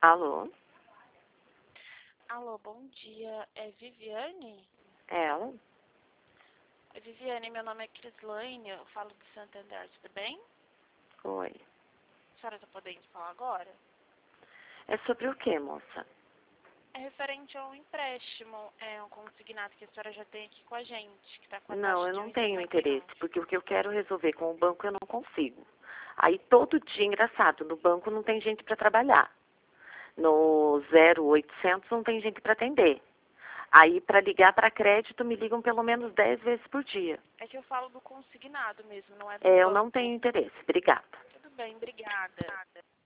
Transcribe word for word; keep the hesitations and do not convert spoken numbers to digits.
Alô? Alô, bom dia. É Viviane? Ela? Oi, Viviane, meu nome é Crislaine, eu falo do Santander, tudo bem? Oi. A senhora está podendo falar agora? É sobre o que, moça? É referente ao empréstimo, é um consignado que a senhora já tem aqui com a gente, que está com a Não, taxa eu de não um vírgula tenho setenta e interesse, nove. porque o que eu quero resolver com o banco eu não consigo. Aí todo dia, engraçado, no banco não tem gente para trabalhar. No zero oitocentos não tem gente para atender. Aí para ligar para crédito me ligam pelo menos dez vezes por dia. É que eu falo do consignado mesmo, não é do É, eu não banco. tenho interesse. Obrigada. Tudo bem, obrigada.